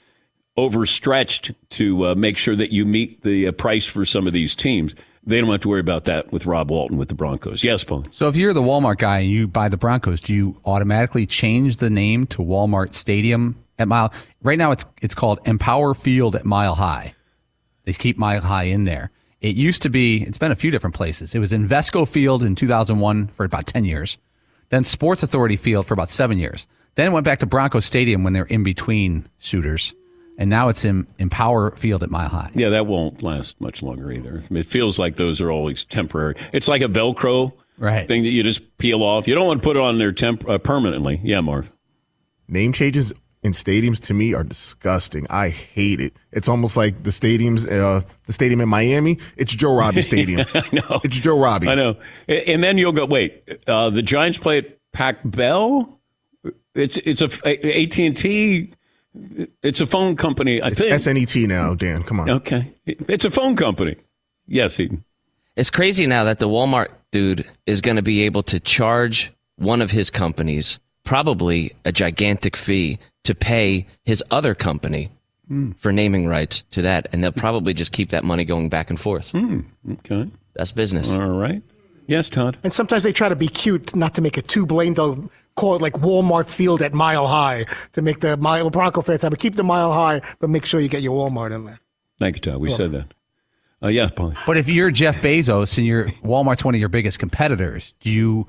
S3: overstretched to uh, make sure that you meet the uh, price for some of these teams. They don't have to worry about that with Rob Walton with the Broncos. Yes, Paul.
S4: So if you're the Walmart guy and you buy the Broncos, do you automatically change the name to Walmart Stadium at Mile? Right now it's it's called Empower Field at Mile High. They keep Mile High in there. It used to be, it's been a few different places. It was Invesco Field in two thousand one for about ten years. Then Sports Authority Field for about seven years. Then it went back to Bronco Stadium when they're in between suitors. And now it's in Empower Field at Mile High.
S3: Yeah, that won't last much longer either. I mean, it feels like those are always temporary. It's like a Velcro
S4: right.
S3: thing that you just peel off. You don't want to put it on there temp- uh, permanently. Yeah, Marv.
S7: Name changes in stadiums to me are disgusting. I hate it. It's almost like the stadiums, uh, the stadium in Miami. It's Joe Robbie Stadium.
S3: I know.
S7: It's Joe Robbie.
S3: I know. And then you'll go, wait, uh, the Giants play at Pac Bell? It's it's a A T and T. It's a phone company. I
S7: it's
S3: think.
S7: S N E T now, Dan. Come on.
S3: Okay. It's a phone company. Yes, Eden.
S5: It's crazy now that the Walmart dude is going to be able to charge one of his companies probably a gigantic fee to pay his other company mm. for naming rights to that. And they'll probably just keep that money going back and forth.
S3: Mm. Okay.
S5: That's business.
S3: All right. Yes, Todd.
S8: And sometimes they try to be cute, not to make it too blatant. They'll call it like Walmart Field at Mile High to make the Mile Bronco fans happy. Keep the Mile High, but make sure you get your Walmart in there.
S3: Thank you, Todd. We well, said that. Uh, yeah, Paulie.
S4: But if you're Jeff Bezos and you're Walmart's one of your biggest competitors, do you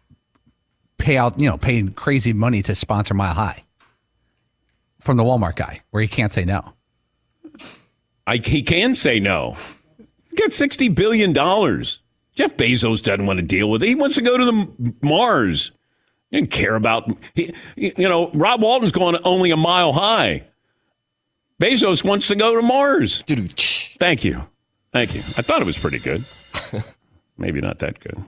S4: pay out, you know, pay crazy money to sponsor Mile High from the Walmart guy, where he can't say no?
S3: I he can say no. He's got sixty billion dollars. Jeff Bezos doesn't want to deal with it. He wants to go to the Mars. He didn't care about, he, you know, Rob Walton's going only a mile high. Bezos wants to go to Mars. Thank you. Thank you. I thought it was pretty good. Maybe not that good.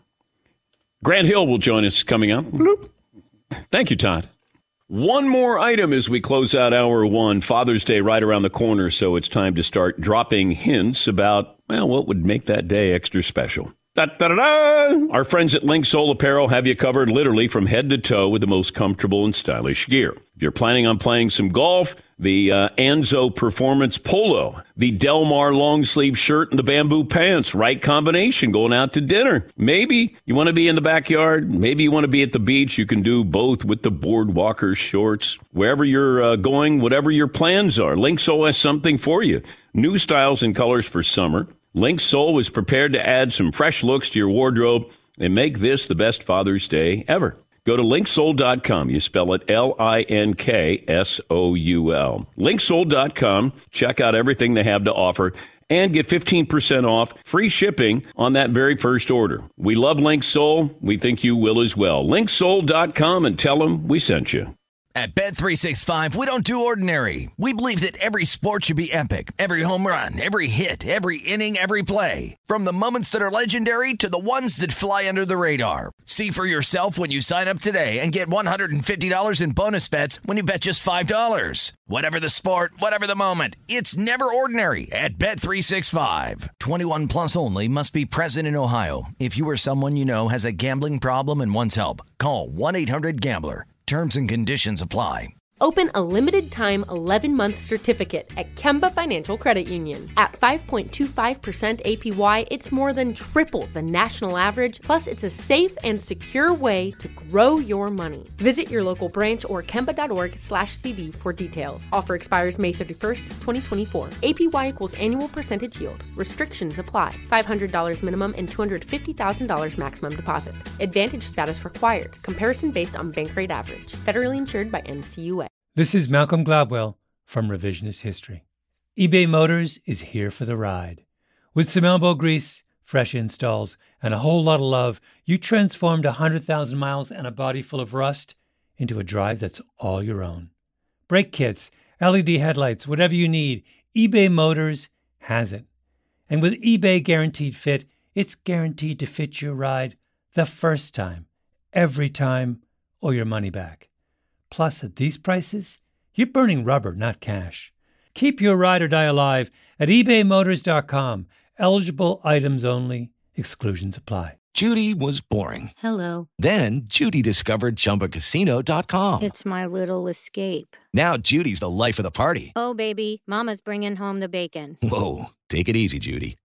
S3: Grant Hill will join us coming up. Bloop. Thank you, Todd. One more item as we close out hour one. Father's Day right around the corner, so it's time to start dropping hints about, well, what would make that day extra special. Da, da, da, da. Our friends at Link Soul Apparel have you covered literally from head to toe with the most comfortable and stylish gear. If you're planning on playing some golf, the uh, Anzo Performance Polo, the Del Mar long sleeve shirt, and the bamboo pants, right combination going out to dinner. Maybe you want to be in the backyard. Maybe you want to be at the beach. You can do both with the Boardwalker shorts. Wherever you're uh, going, whatever your plans are, Link Soul has something for you. New styles and colors for summer. Link Soul is prepared to add some fresh looks to your wardrobe and make this the best Father's Day ever. Go to link soul dot com. You spell it L I N K S O U L. link soul dot com. Check out everything they have to offer and get fifteen percent off free shipping on that very first order. We love Link Soul. We think you will as well. link soul dot com and tell them we sent you.
S2: At Bet three sixty-five, we don't do ordinary. We believe that every sport should be epic. Every home run, every hit, every inning, every play. From the moments that are legendary to the ones that fly under the radar. See for yourself when you sign up today and get one hundred fifty dollars in bonus bets when you bet just five dollars. Whatever the sport, whatever the moment, it's never ordinary at Bet three sixty-five. twenty-one plus only. Must be present in Ohio. If you or someone you know has a gambling problem and wants help, call one eight hundred gambler. Terms and conditions apply.
S9: Open a limited-time eleven-month certificate at Kemba Financial Credit Union. At five point two five percent A P Y, it's more than triple the national average, plus it's a safe and secure way to grow your money. Visit your local branch or kemba.org slash CD for details. Offer expires May thirty-first, twenty twenty-four. A P Y equals annual percentage yield. Restrictions apply. five hundred dollars minimum and two hundred fifty thousand dollars maximum deposit. Advantage status required. Comparison based on bank rate average. Federally insured by N C U A.
S19: This is Malcolm Gladwell from Revisionist History. eBay Motors is here for the ride. With some elbow grease, fresh installs, and a whole lot of love, you transformed one hundred thousand miles and a body full of rust into a drive that's all your own. Brake kits, L E D headlights, whatever you need, eBay Motors has it. And with eBay Guaranteed Fit, it's guaranteed to fit your ride the first time, every time, or your money back. Plus, at these prices, you're burning rubber, not cash. Keep your ride or die alive at ebay motors dot com. Eligible items only. Exclusions apply.
S20: Judy was boring.
S21: Hello.
S20: Then Judy discovered Chumba Casino dot com.
S21: It's my little escape.
S20: Now Judy's the life of the party.
S21: Oh, baby, mama's bringing home the bacon.
S20: Whoa, take it easy, Judy.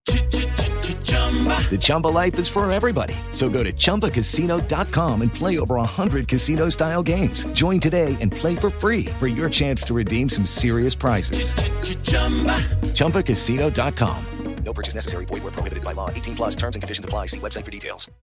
S20: The Chumba life is for everybody. So go to chumba casino dot com and play over one hundred casino-style games. Join today and play for free for your chance to redeem some serious prizes. chumba casino dot com.
S22: No purchase necessary. Void where prohibited by law. eighteen plus terms and conditions apply. See website for details.